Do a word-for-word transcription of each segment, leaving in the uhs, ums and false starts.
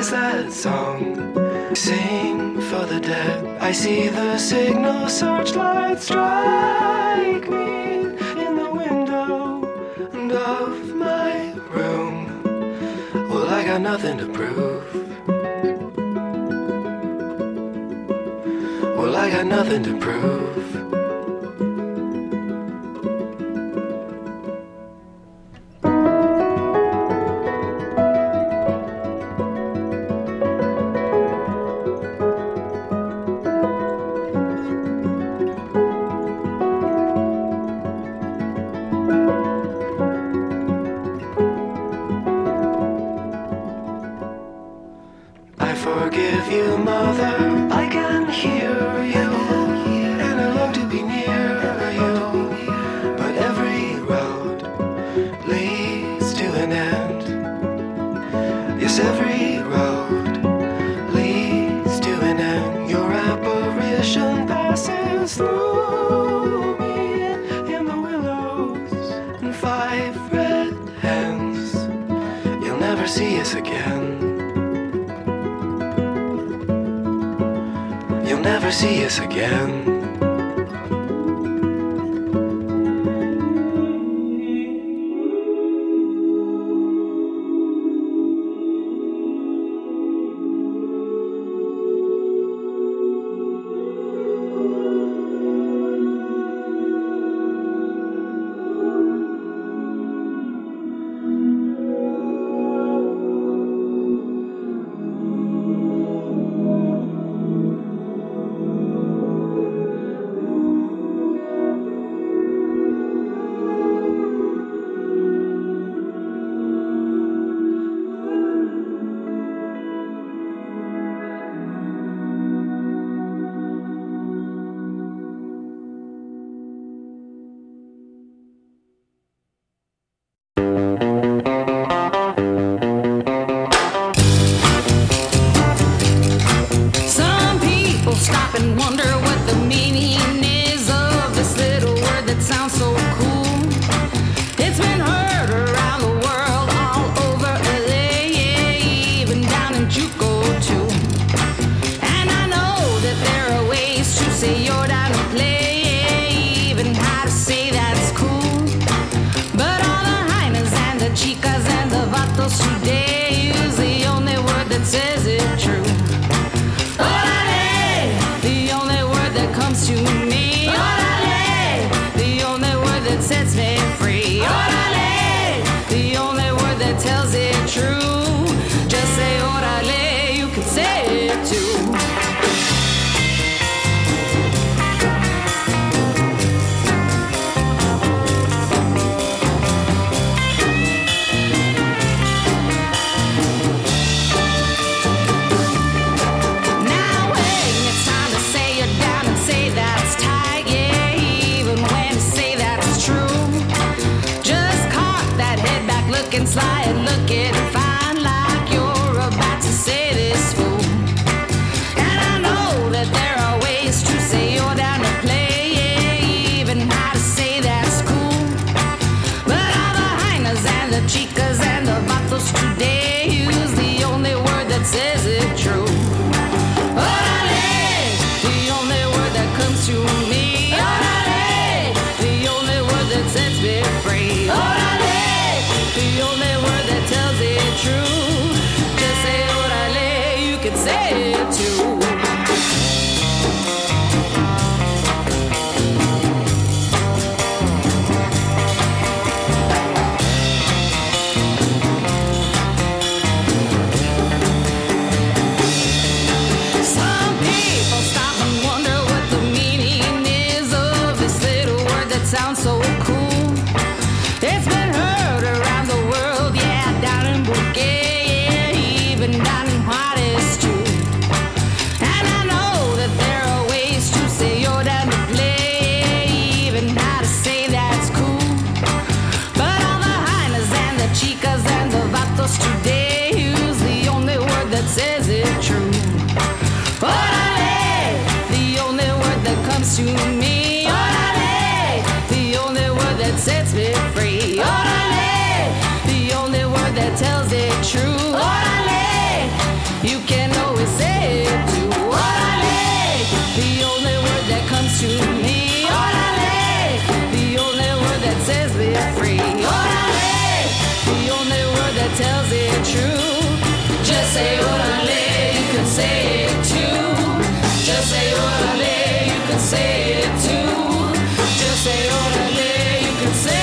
is that song? Sing for the dead. I see the signal searchlight strike me in the window of my room. Well, I got nothing to prove. Well, I got nothing to prove. Forgive you, mother, I can hear you, and I love to be near you, but every road leads to an end. Yes, every road leads to an end. Your apparition passes through me in the willows and five red hens. You'll never see us again. Never see us again. You can always say it too. Orale, the only word that comes to me. Orale, the only word that says we're free. Orale, the only word that tells it true. Just say orale, you can say it too. Just say orale, you can say it too. Just say orale, you can say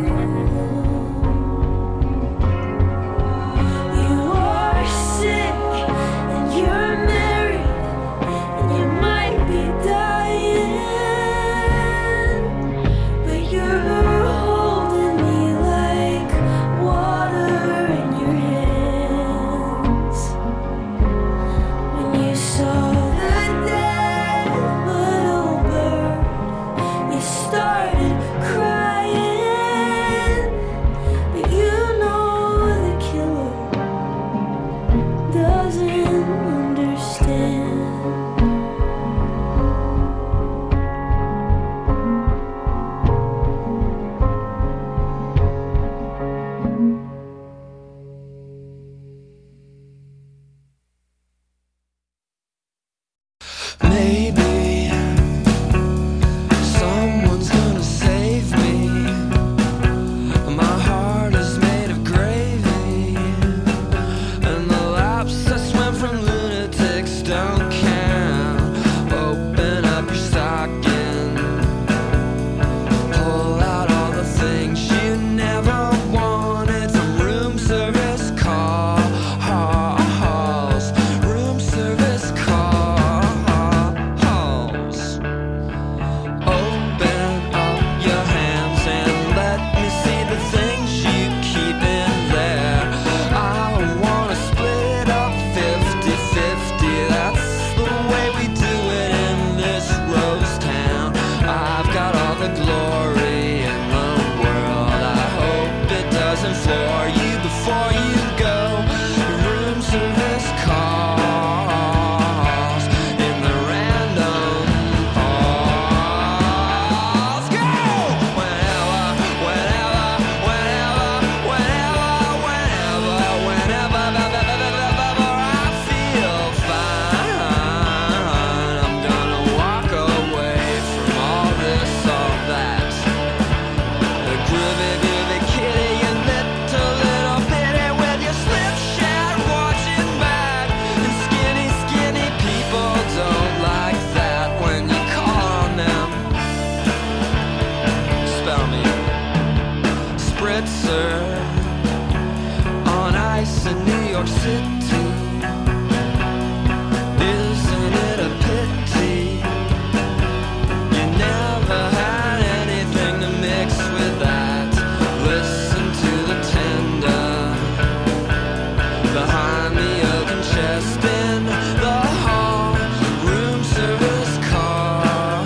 Sick started crying, but you know the killer doesn't understand. Maybe someone's gonna save me. My heart is made of gravy, and the laps I swim from lunatics don't count. Open up your stocking, pull out all the things you never wanted from room service calls, room service calls. Open up your hands and let me see the things you keep in there. I wanna split up fifty fifty. That's the way we do it in this rose town. I've got all the glory in the world. I hope it doesn't floor you before you go. Room service calls in the random pause. Go! Whenever, whenever, whenever, whenever, whenever, whenever I feel fine, I'm gonna walk away from all this, all that. The groovy, groovy kitty, you little, little bitty with your slipshod watching back. And skinny, skinny people don't like that when you call on them. Spell me Spritzer on ice in New York City. Isn't it a pity you never had anything to mix with that? Listen to the tender behind the oaken chest in the hall. Room service call.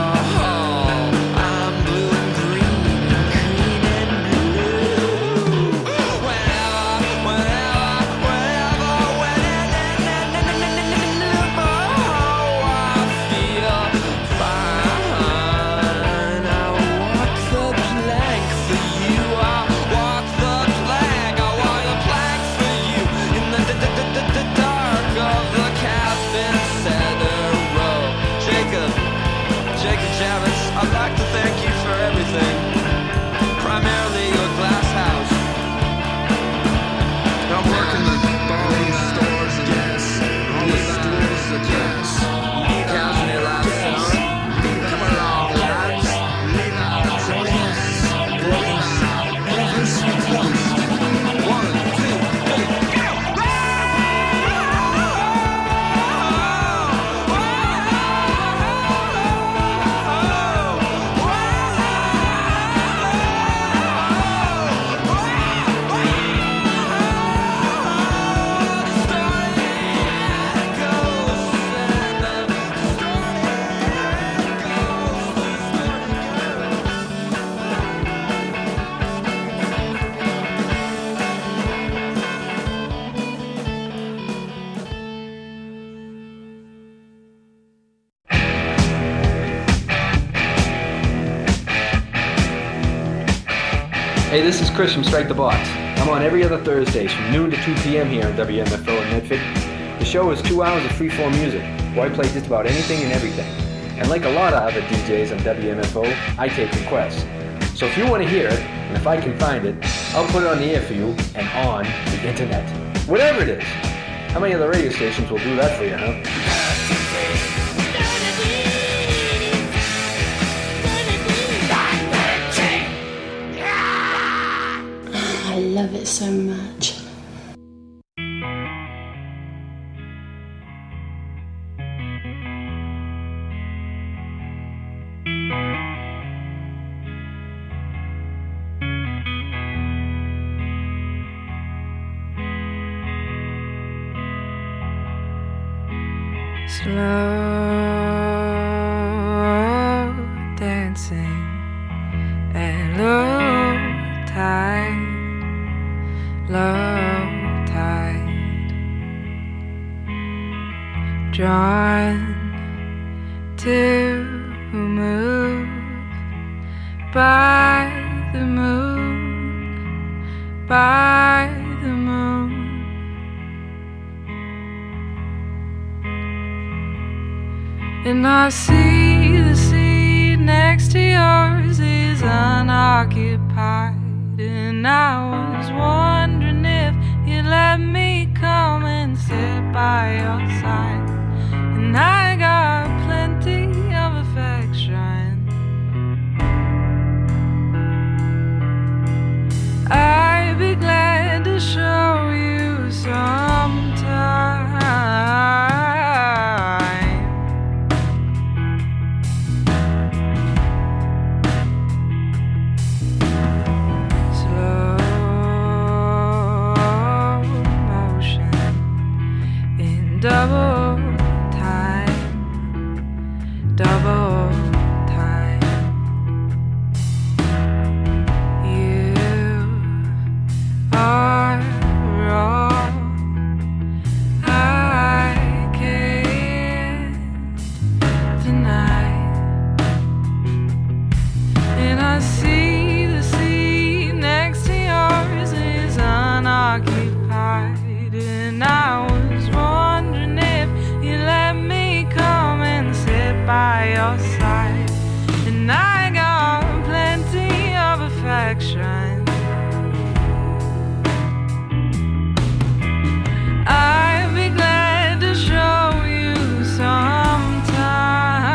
I'm blue and green and green and blue. Whenever, whenever, whenever, whenever, oh, I feel fine. I walk the plank for you. I walk the plank. I walk the plank for you in the d- d- d- d- dark of the cabin center row. Jacob, Jacob Javits, I'd like to thank you for everything. Primarily your glass house. I'm working the bone stores again. All the stools again. Casually last summer. Come along, lads. One, two, three, go! Hey, this is Chris from Strike the Box. I'm on every other Thursdays from noon to two p.m. here on W M F O in Medford. The show is two hours of free-form music, where I play just about anything and everything. And like a lot of other D Js on W M F O, I take requests. So if you want to hear it, and if I can find it, I'll put it on the air for you and on the internet. Whatever it is. How many other radio stations will do that for you, huh? I love it so much. Slow dancing low tide, low tide, drawn to move by the moon, by the moon. And I see the sea next to yours is unoccupied. And I was wondering if you'd let me come and sit by your side. And I got plenty of affection. I'd be glad to show you sometime. Slow motion in double time, double time. You are wrong. I can't deny. And I see the sea next to yours is unoccupied. And I was wondering if you let me come and sit by your side. And I got plenty of affection. I'd be glad to show you sometime.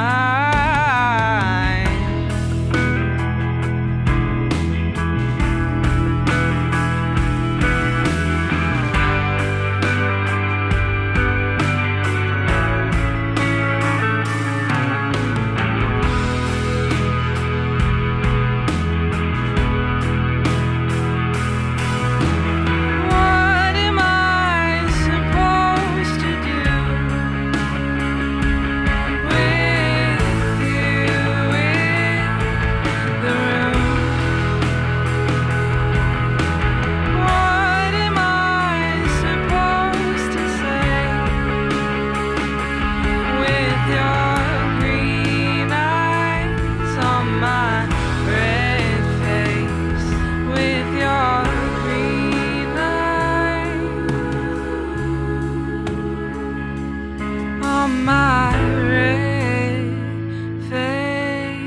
What am I supposed to do with you in the room? What am I supposed to say with your green eyes on my red face? With your green eyes on my red face.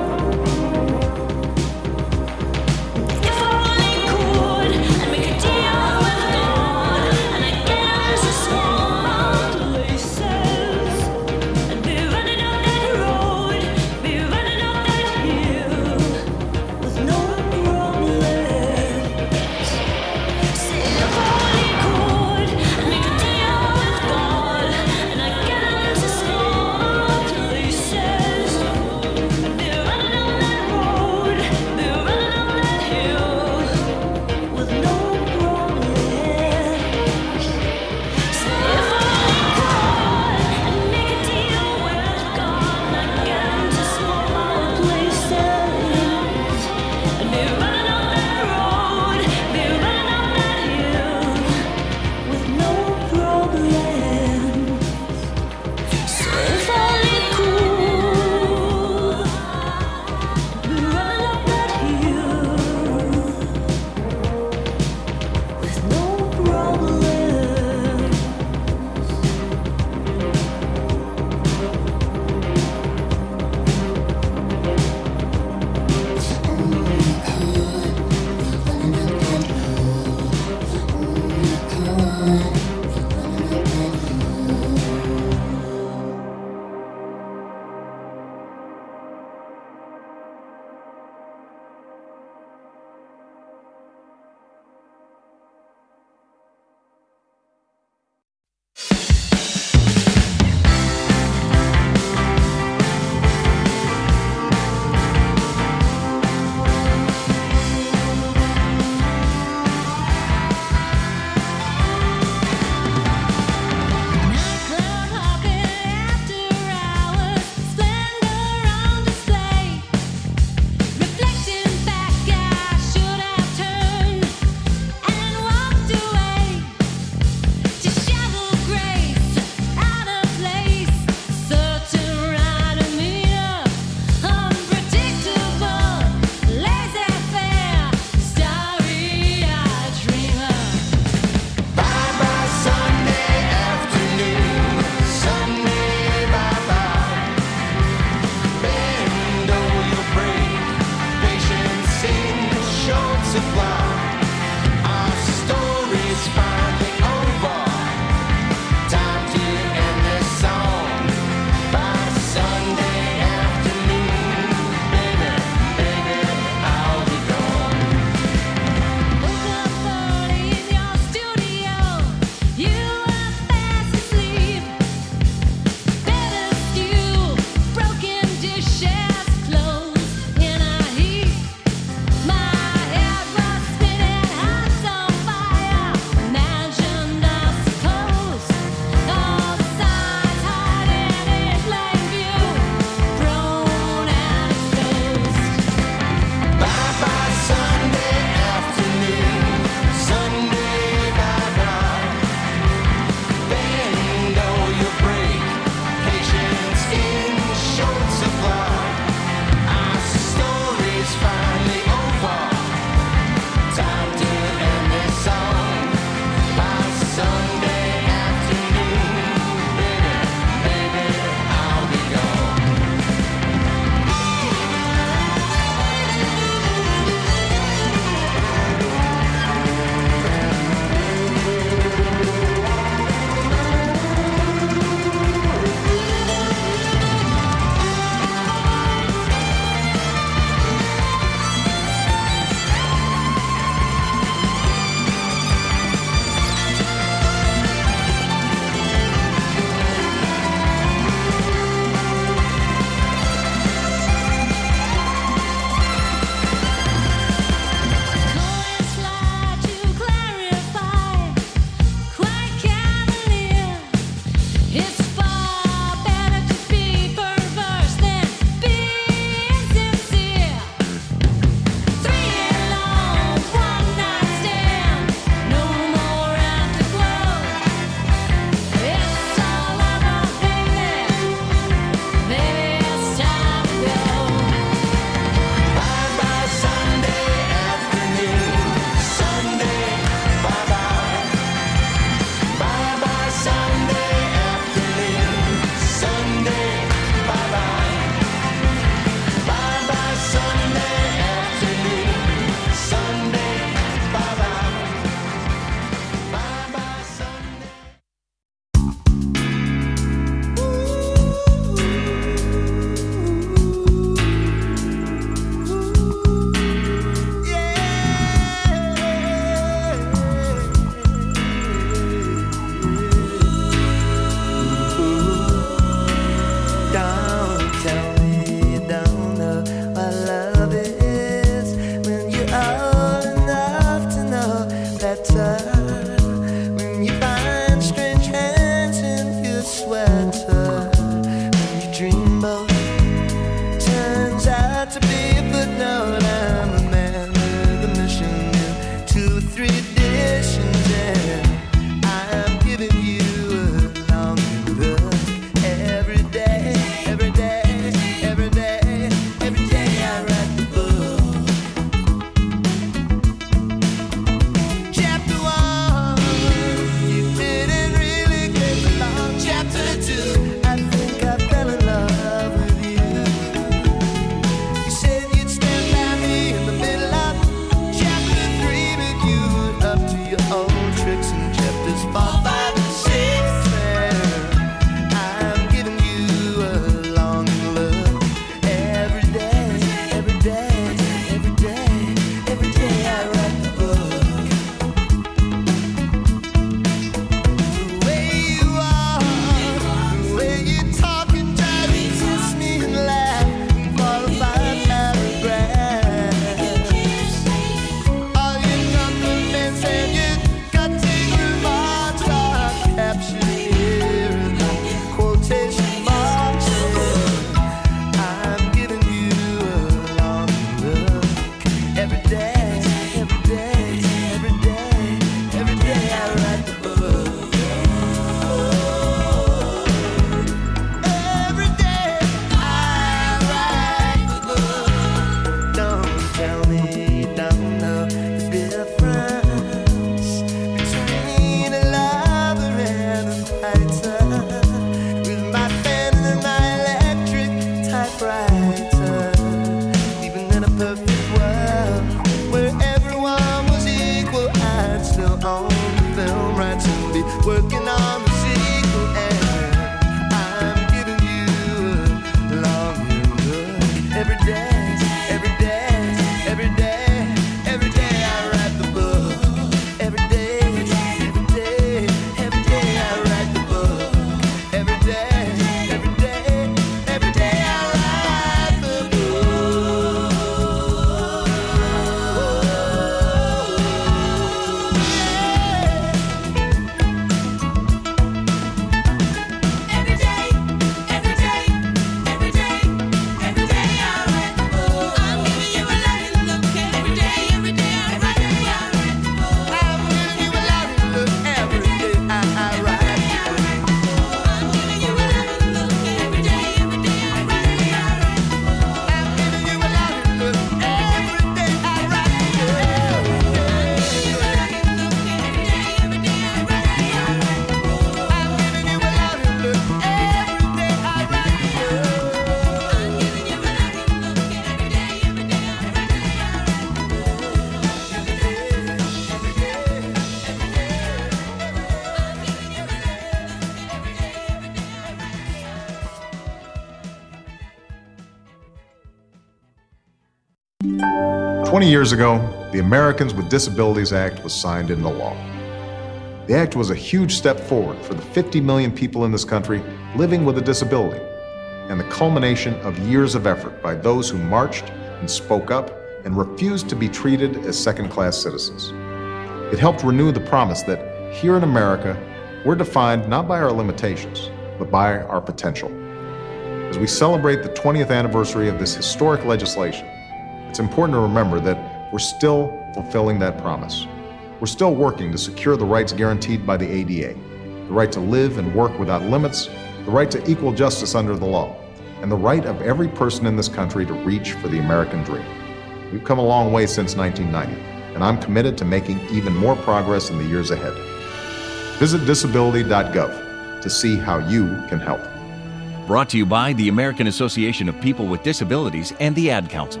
twenty years ago, the Americans with Disabilities Act was signed into law. The act was a huge step forward for the fifty million people in this country living with a disability, and the culmination of years of effort by those who marched and spoke up and refused to be treated as second-class citizens. It helped renew the promise that here in America, we're defined not by our limitations, but by our potential. As we celebrate the twentieth anniversary of this historic legislation, it's important to remember that we're still fulfilling that promise. We're still working to secure the rights guaranteed by the A D A, the right to live and work without limits, the right to equal justice under the law, and the right of every person in this country to reach for the American dream. We've come a long way since nineteen ninety, and I'm committed to making even more progress in the years ahead. Visit disability dot gov to see how you can help. Brought to you by the American Association of People with Disabilities and the Ad Council.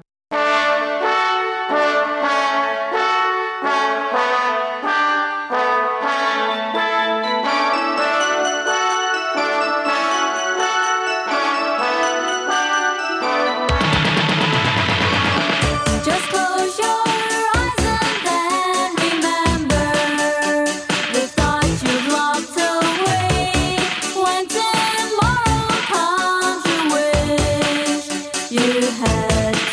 Just close your eyes and then remember the thoughts you've locked away. When tomorrow comes, you wish you had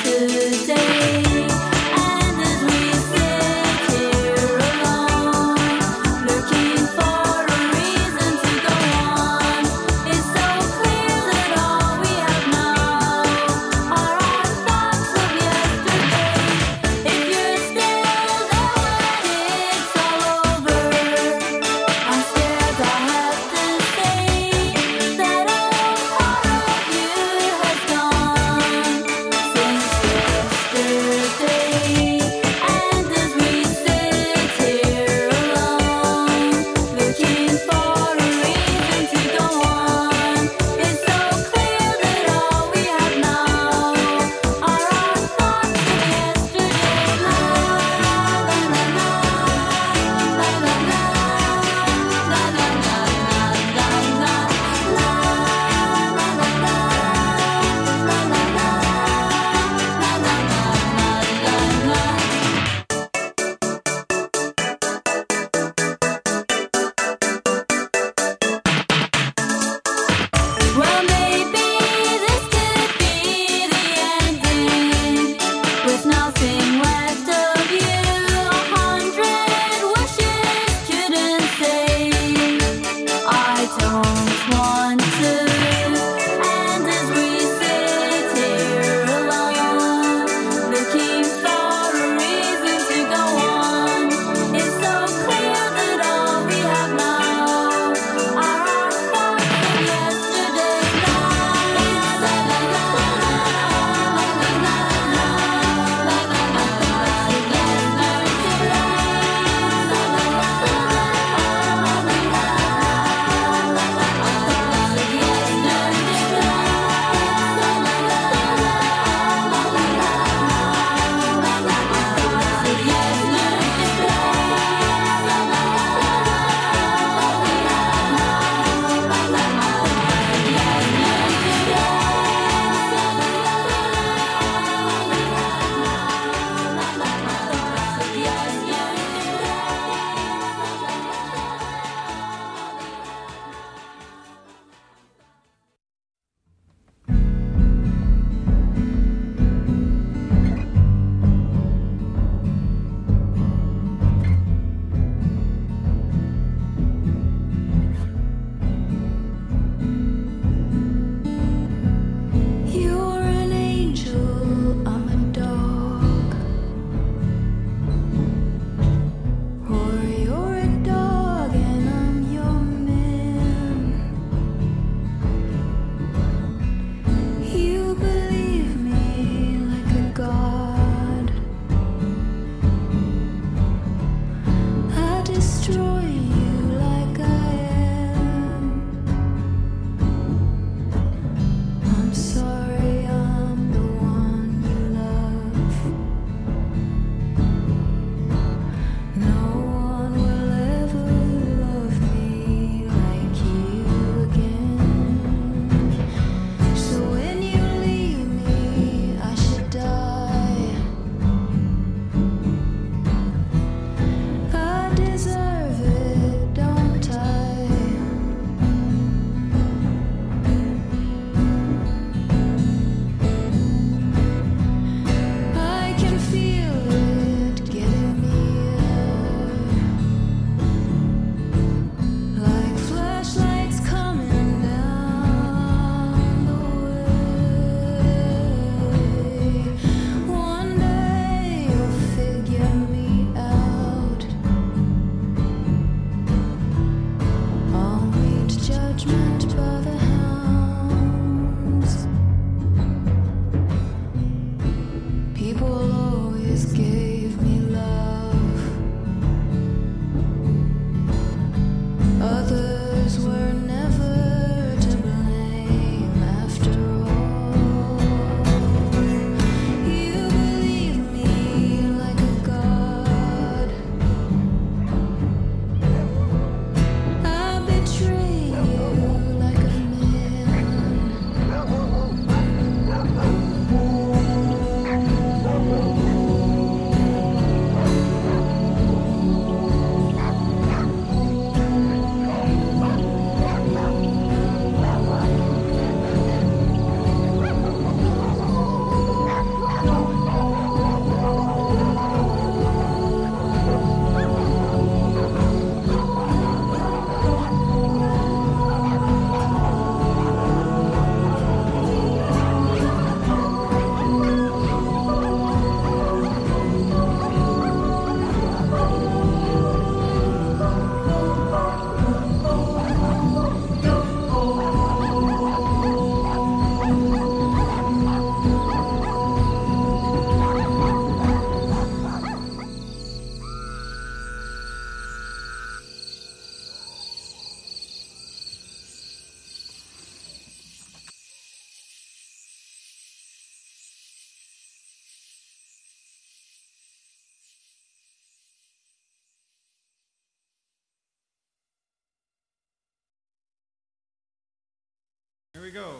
we go.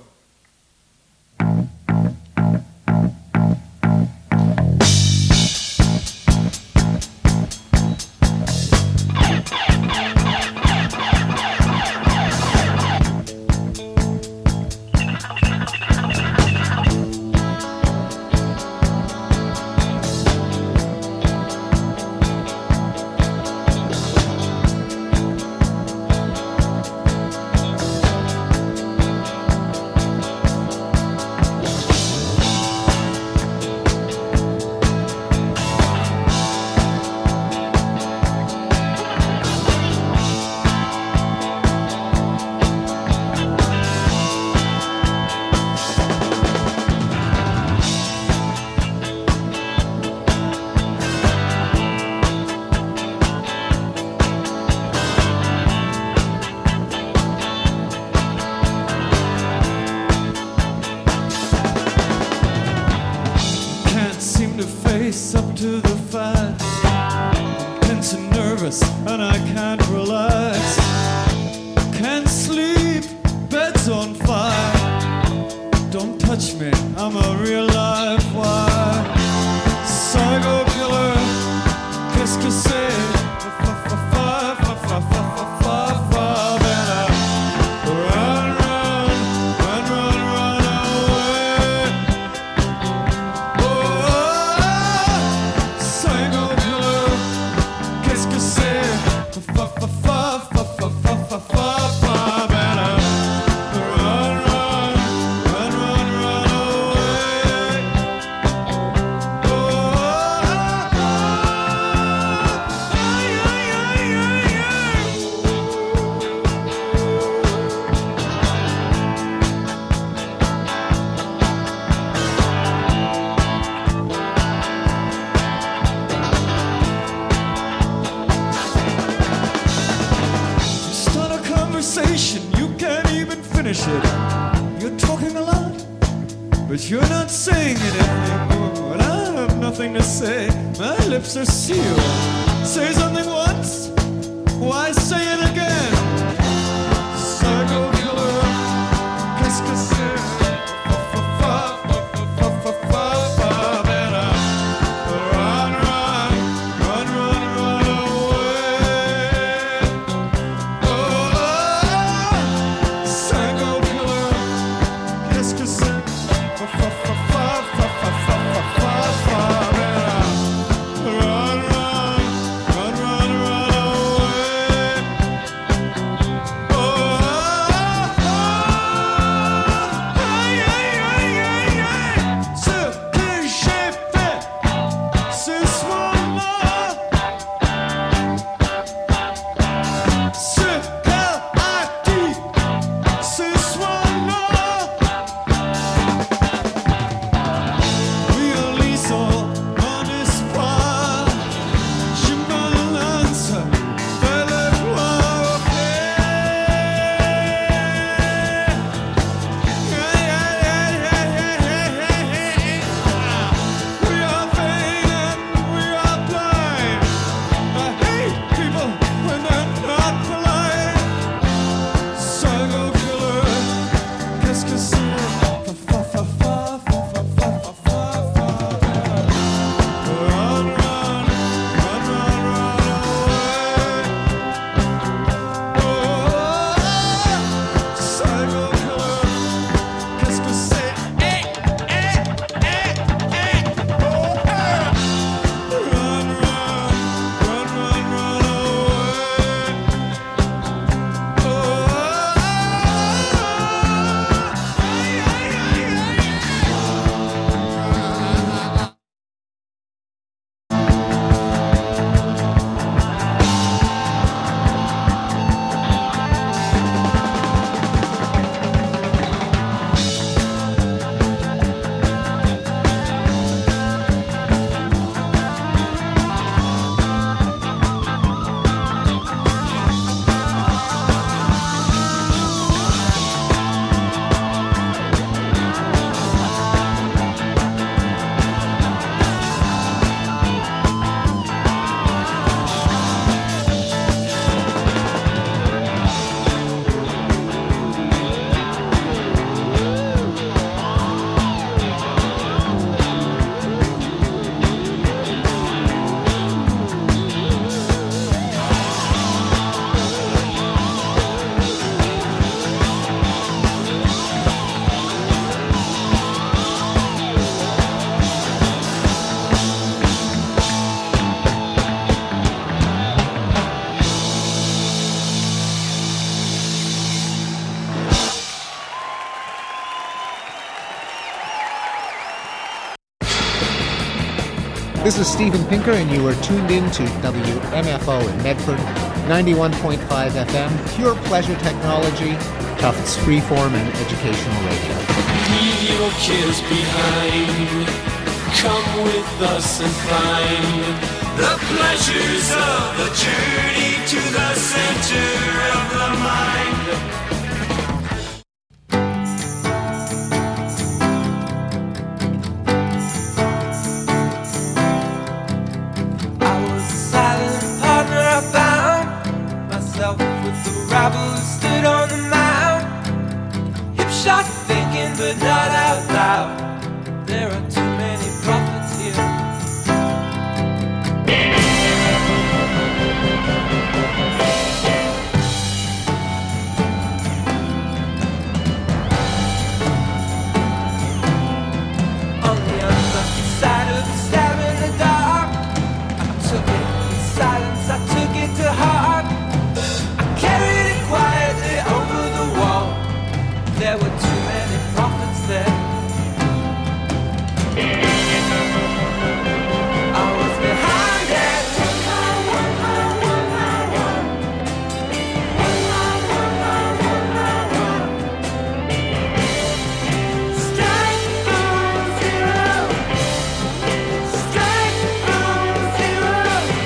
Up to the fight, I'm tense and nervous and I can't relax. Can't sleep, bed's on fire. Don't touch me, I'm a real live wire. Psycho killer, qu'est-ce que c'est? You're talking a lot, but you're not saying anything. When I have nothing to say, my lips are sealed. Say something once, why say it again? Psycho killer, qu'est-ce que c'est? This is Steven Pinker, and you are tuned in to W M F O in Medford, ninety-one point five F M, pure pleasure technology, Tufts freeform and educational radio. Leave your cares behind. Come with us and find the pleasures of the journey to the center of the mind. With the rabble who stood on the mound, hip shot thinking but not out loud. There are too many prophets here. On the unlucky side of the stab in the dark, I took it in silence, I took it to heart. Carried it quietly over the wall. There were too many prophets there. I was behind it. Strike on zero. Strike on zero.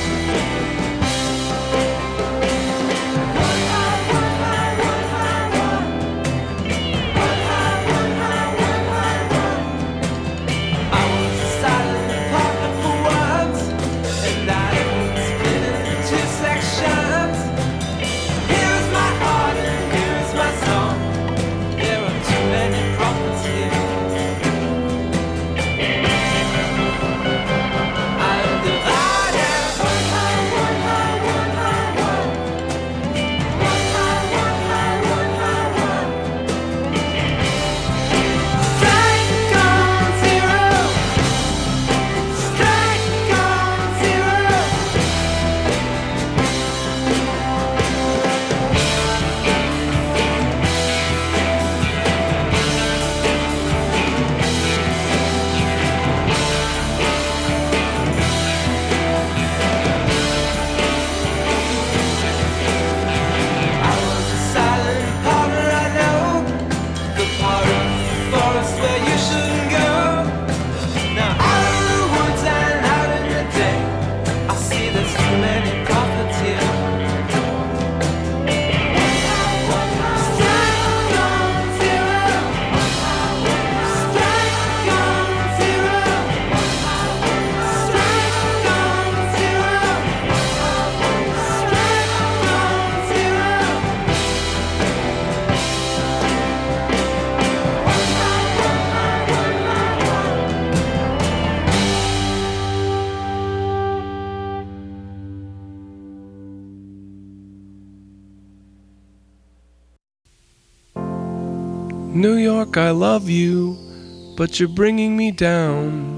New York, I love you, but you're bringing me down.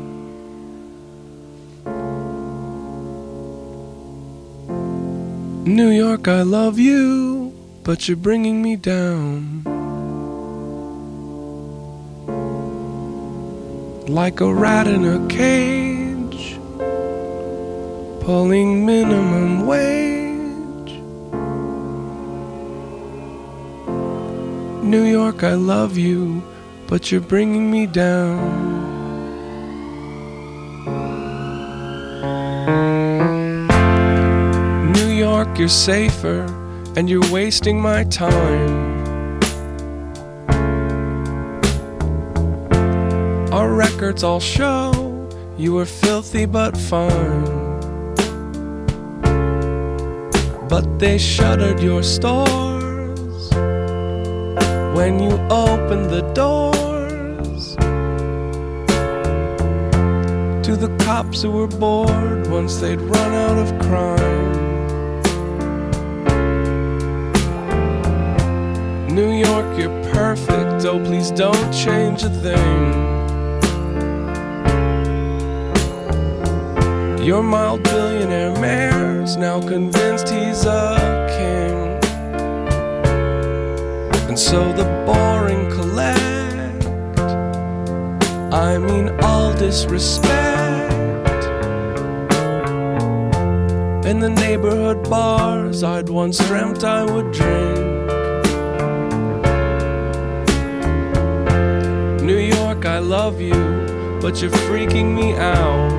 New York, I love you, but you're bringing me down. Like a rat in a cage, pulling minimum wage. New York, I love you, but you're bringing me down. New York, you're safer, and you're wasting my time. Our records all show you were filthy but fine. But they shuttered your stores when you opened the doors to the cops who were bored once they'd run out of crime. New York, you're perfect, oh please don't change a thing. Your mild billionaire mayor's now convinced he's a king. And so the boring collect, I mean all disrespect, in the neighborhood bars I'd once dreamt I would drink. New York, I love you, but you're freaking me out.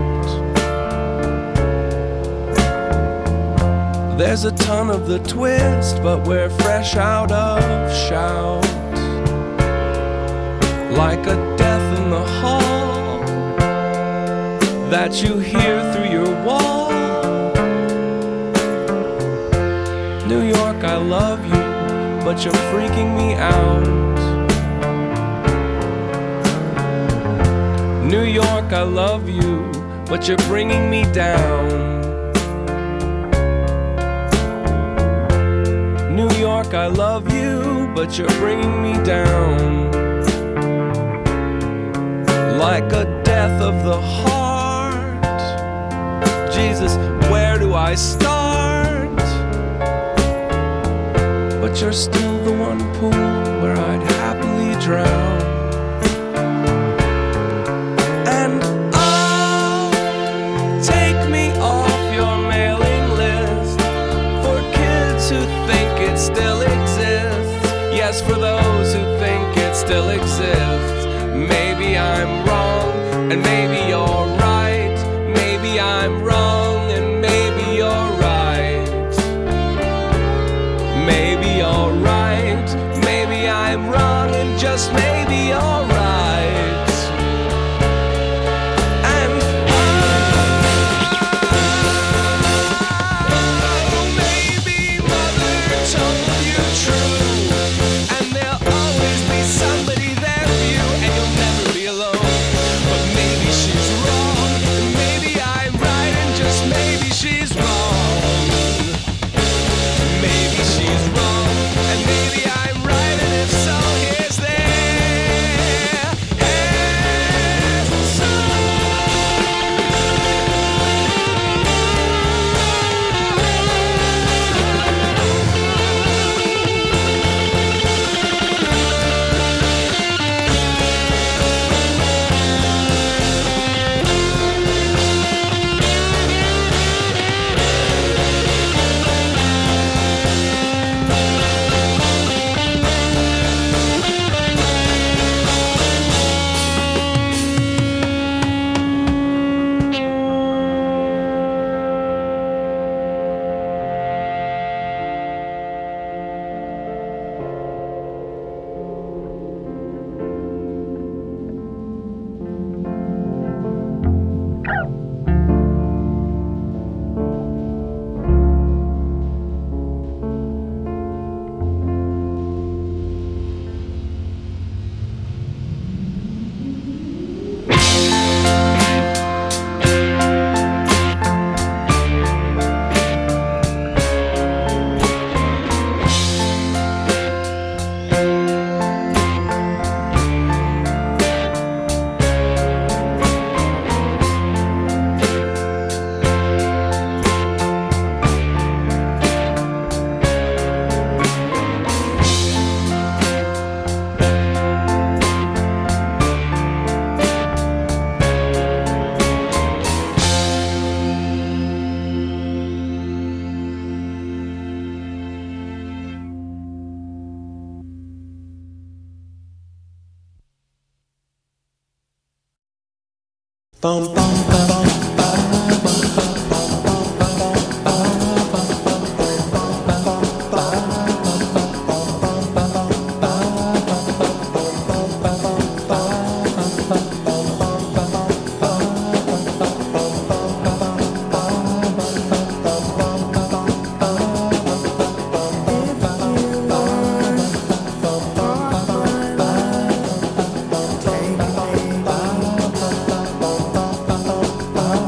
There's a ton of the twist, but we're fresh out of shout. Like a death in the hall that you hear through your wall. New York, I love you, but you're freaking me out. New York, I love you, but you're bringing me down. New York, I love you, but you're bringing me down. Like a death of the heart. Jesus, where do I start? But you're still the one pool where I'd happily drown. And oh, take me off your mailing list for kids who think it still exists. Yes, for those who think it still exists. Maybe I'm wrong, and maybe you're right. Maybe I'm wrong, and maybe you're right. Maybe you're right. Maybe I'm wrong, and just maybe you're right. And oh, maybe mother told you true, and there'll always be somebody there for you, and you'll never be alone. But maybe she's wrong, and maybe I'm right, and just maybe she's wrong. Maybe she's wrong, and maybe I'm right, and if so, here's there. Here's the Bum, bum, bum, bum. Take me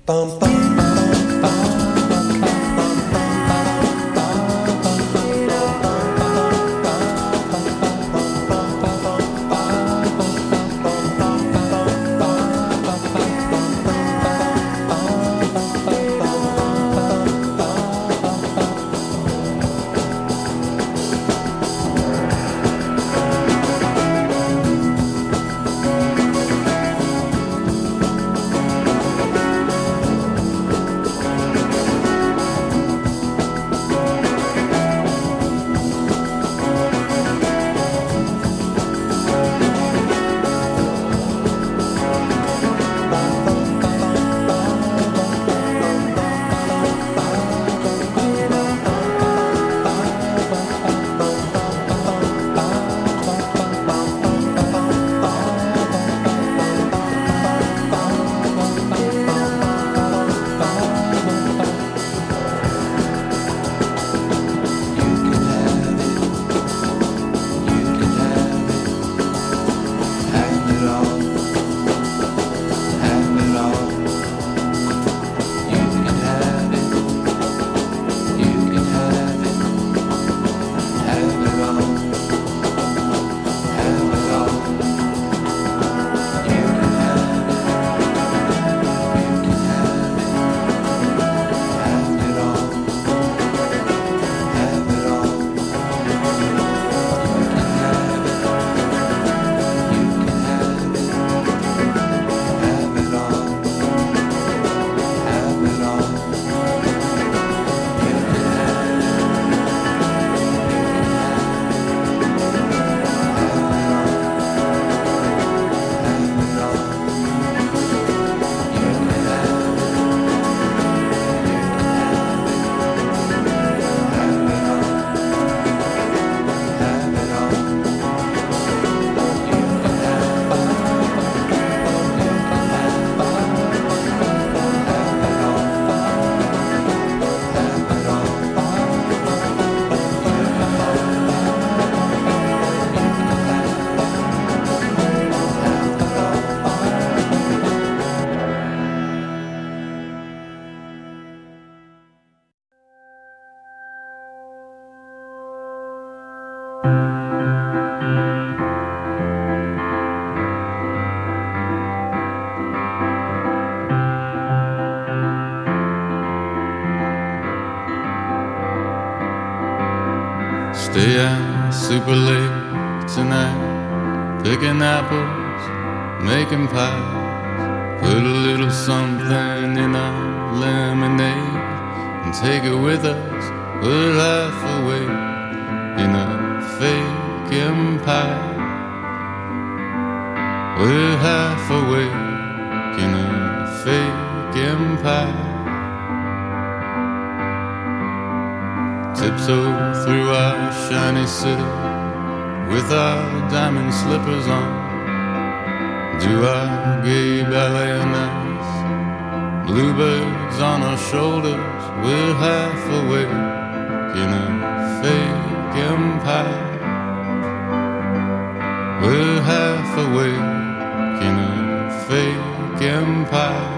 Stay out super late tonight, picking apples, making pies. Put a little something in our lemonade and take it with us. We're half awake in a fake empire. We're half awake in a fake empire. Tiptoe through our shiny city with our diamond slippers on. Do our gay ballet on ice. Bluebirds on our shoulders. We're half awake in a fake empire. We're half awake in a fake empire.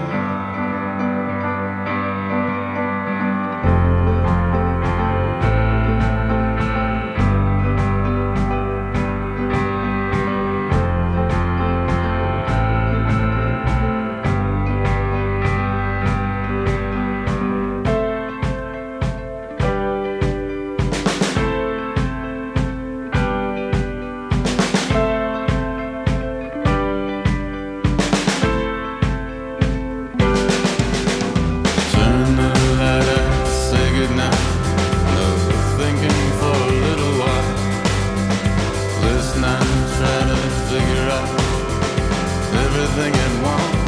Everything at once.